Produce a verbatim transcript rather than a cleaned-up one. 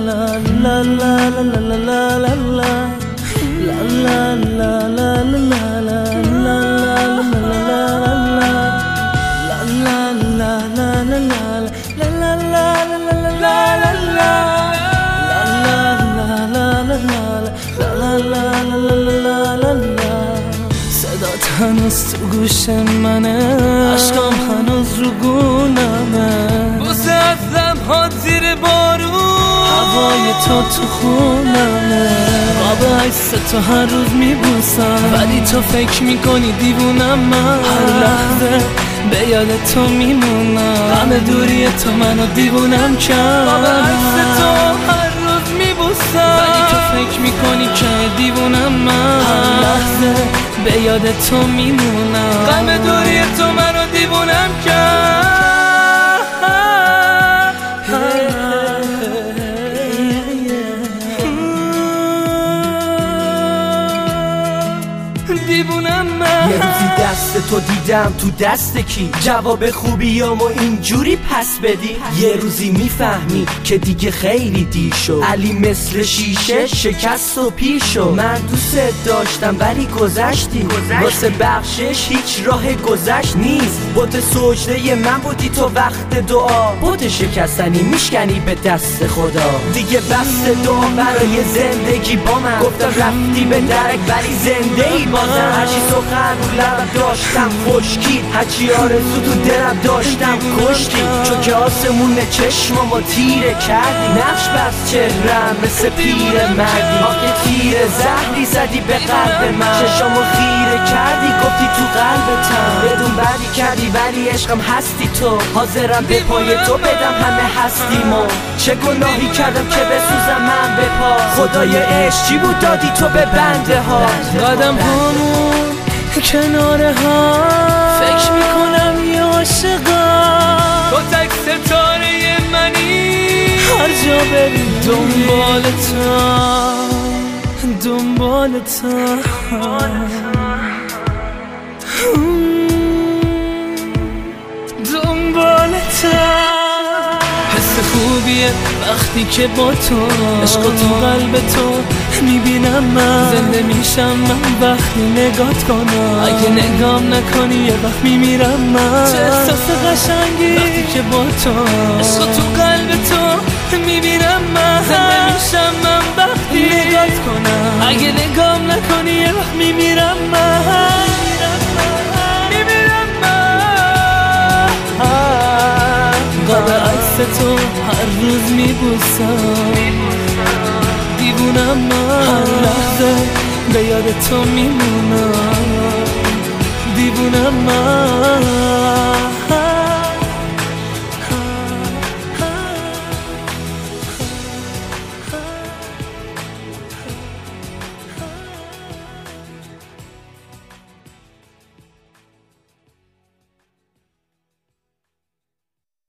la la la la la la la la la la la la la صدات هنوز تو گوش منه، عشقام هنوز رو گونمه، بوسه از لبهات زیر بارون، هوای تو تو خونمه، خواب عکس تو هر روز میبوسم، ولی تو فکر میکنی دیوونم من، هر لحظه به یاد تو میمونم، غم دوری تو منو دیوونم کرد، خواب عکس تو هر روز میبوسم، ولی تو فکر میکنی که دیوونم من، هر لحظه به یاد تو میمونم، غم دوری تو منو دیوونم کرد. دیوونم من. یه روزی دست تو دیدم تو دست کی، جواب خوبیامو اینجوری پس بدی، یه روزی میفهمی که دیگه خیلی دیر شد، علی مثل شیشه شکست و پیر شد، من دوست داشتم ولی گذشتی، واسه بخشش هیچ راه گذشت نیست، بوت سجده من بودی تو وقت دعا، بوت شکستنی میشکنی به دست خدا، دیگه بس دعا برای زندگی با من، گفتم رفتی به درک ولی زنده ای بازم، هرچی سخن رو لبم داشتم خشکید، هرچی آرزو تو دلم داشتم کشتی، چون که آسمون چشمامو تیره کردی، نقش بس چهرم مثل پیر مردی، آخه تیر زهری زدی به قلب من، چشمامو خیره کردی گفتی تو قلبتم، بدون بدی کردی ولی عشقم هستی تو، حاضرم به پای تو بدم همه هستیمو، چه گناهی کردم که بسوزم من به پا، خدای عشق چی بود دادی تو به بنده ها، قدم هامون کنار هم فکر میکنم یه عاشقم، تو تک ستاره منی، هر جا بری دنبالتم دنبالتم دنبالتم. حس خوبیه وقتی که با تو، عشق تو قلب تو میبینم من، زنده میشم من وقتی نگات کنم، اگه نگام نکنی یه وقت میمیرم من، چه احساس قشنگی وقتی که با تو، عشق تو قلب تو میبینم من، زنده میشم من وقتی نگات کنم، اگه نگام نکنی یه وقت میمیرم من، میمیرم من. قاب عکس تو هر روز میبوسم، دیوونم من، هر لحظه به یاد تو میمونم، دیوونم من.